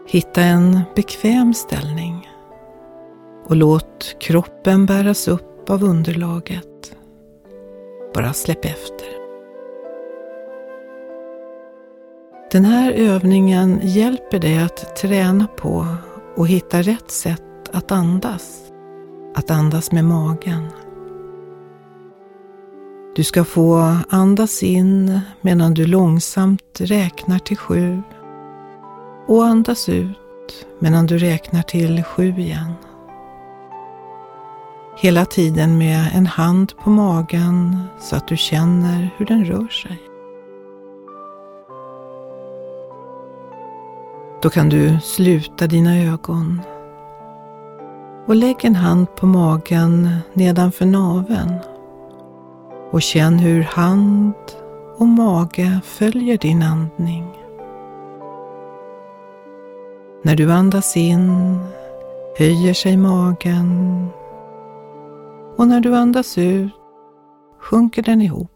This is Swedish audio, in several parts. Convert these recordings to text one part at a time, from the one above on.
Hitta en bekväm ställning och låt kroppen bäras upp av underlaget. Bara släpp efter. Den här övningen hjälper dig att träna på och hitta rätt sätt att andas. Att andas med magen. Du ska få andas in medan du långsamt räknar till 7 och andas ut medan du räknar till 7 igen. Hela tiden med en hand på magen så att du känner hur den rör sig. Då kan du sluta dina ögon och lägg en hand på magen nedanför naveln och känn hur hand och mage följer din andning. När du andas in höjer sig magen och när du andas ut sjunker den ihop.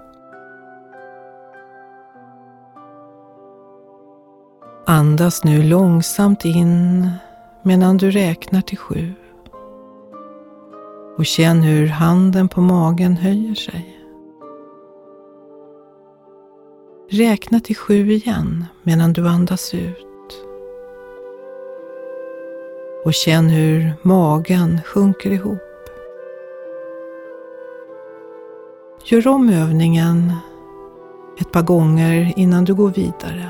Andas nu långsamt in medan du räknar till 7 och känn hur handen på magen höjer sig. Räkna till 7 igen medan du andas ut och känn hur magen sjunker ihop. Gör om övningen ett par gånger innan du går vidare.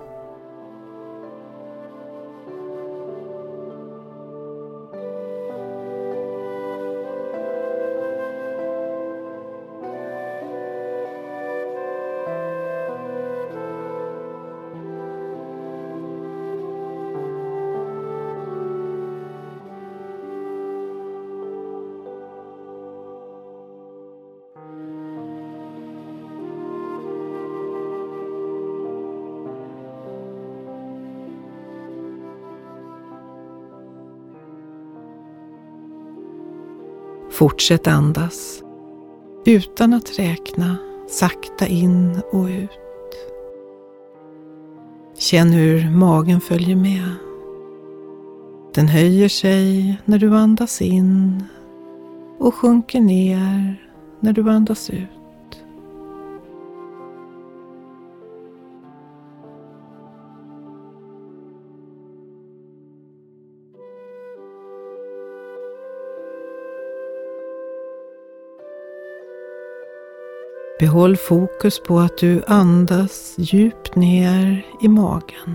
Fortsätt andas utan att räkna, sakta in och ut. Känn hur magen följer med. Den höjer sig när du andas in och sjunker ner när du andas ut. Behåll fokus på att du andas djupt ner i magen.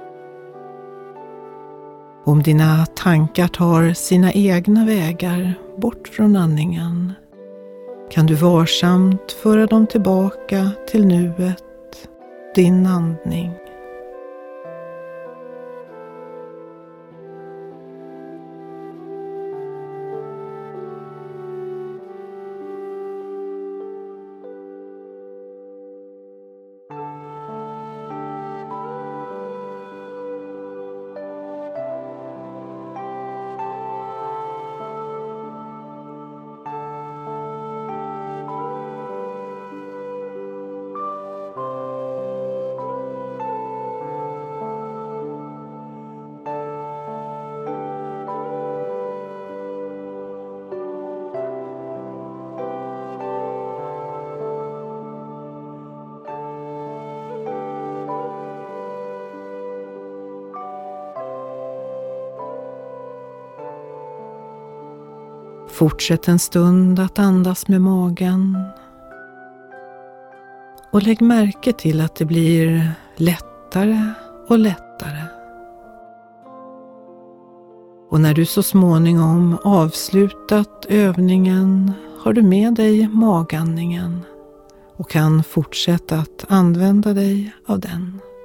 Om dina tankar tar sina egna vägar bort från andningen kan du varsamt föra dem tillbaka till nuet, din andning. Fortsätt en stund att andas med magen och lägg märke till att det blir lättare och lättare. Och när du så småningom avslutat övningen har du med dig magandningen och kan fortsätta att använda dig av den.